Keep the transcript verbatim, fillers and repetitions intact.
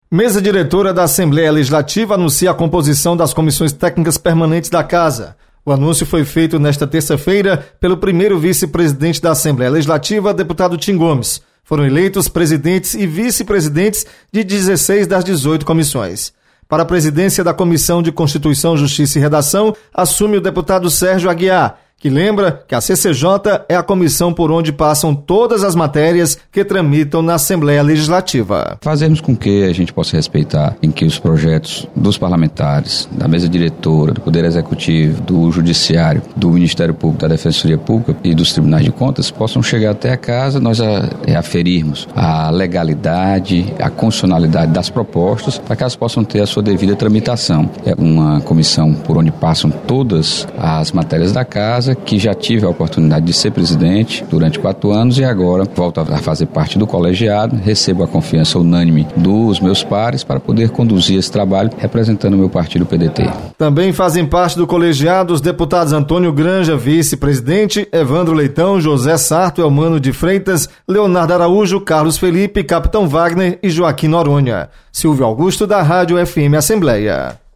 Mesa diretora da Assembleia Legislativa anuncia a composição das comissões técnicas permanentes da Casa. O anúncio foi feito nesta terça-feira pelo primeiro vice-presidente da Assembleia Legislativa, deputado Tim Gomes. Foram eleitos presidentes e vice-presidentes de dezesseis das dezoito comissões. Para a presidência da Comissão de Constituição, Justiça e Redação, assume o deputado Sérgio Aguiar, que lembra que a C C J é a comissão por onde passam todas as matérias que tramitam na Assembleia Legislativa. Fazemos com que a gente possa respeitar em que os projetos dos parlamentares, da mesa diretora, do Poder Executivo, do Judiciário, do Ministério Público, da Defensoria Pública e dos Tribunais de Contas possam chegar até a casa, nós aferirmos a legalidade, a constitucionalidade das propostas para que elas possam ter a sua devida tramitação. É uma comissão por onde passam todas as matérias da casa, que já tive a oportunidade de ser presidente durante quatro anos e agora volto a fazer parte do colegiado, recebo a confiança unânime dos meus pares para poder conduzir esse trabalho representando o meu partido P D T. Também fazem parte do colegiado os deputados Antônio Granja, vice-presidente, Evandro Leitão, José Sarto, Elmano de Freitas, Leonardo Araújo, Carlos Felipe, Capitão Wagner e Joaquim Noronha. Silvio Augusto, da Rádio F M Assembleia.